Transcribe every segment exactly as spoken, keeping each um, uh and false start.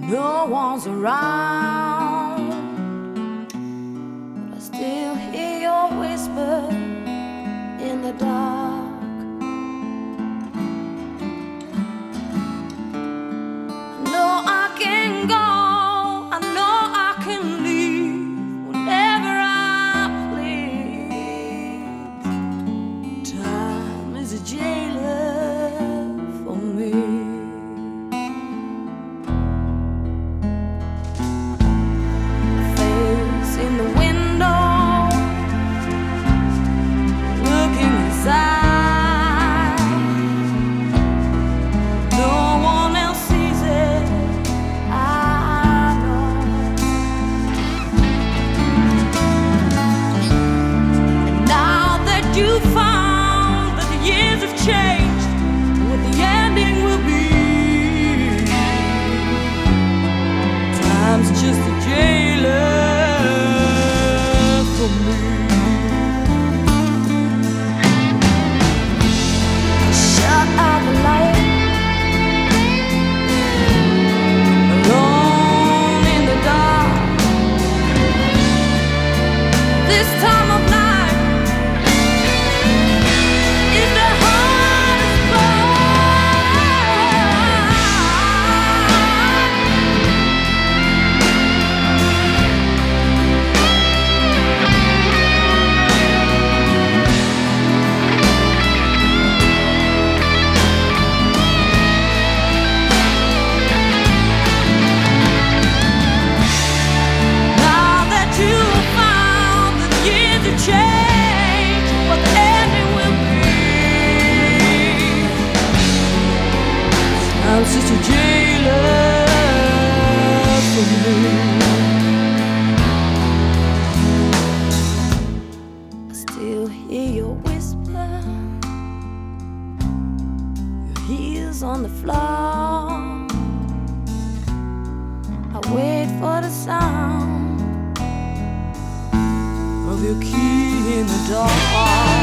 No one's around, but I still hear your whisper in the dark. I know I can go, I know I can leave whenever I please. Time is a jailer for me. You found that the years have changed, what the ending will be. Time's just a jailer for me. Shut out the light, alone in the dark. This time of night change, what the ending will be. I'm just a jailer for me. I still hear your whisper, your heels on the floor. I wait for the sound of your key in the dark.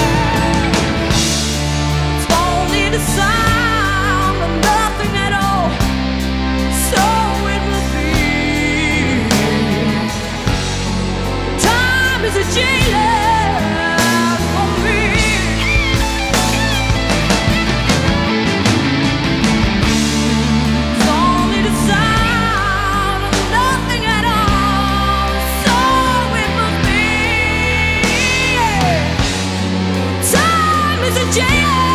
It's only the sound of nothing at all, so it will be. Time is a jailer for me. It's only the sound of nothing at all, so it will be. Time is a jailer.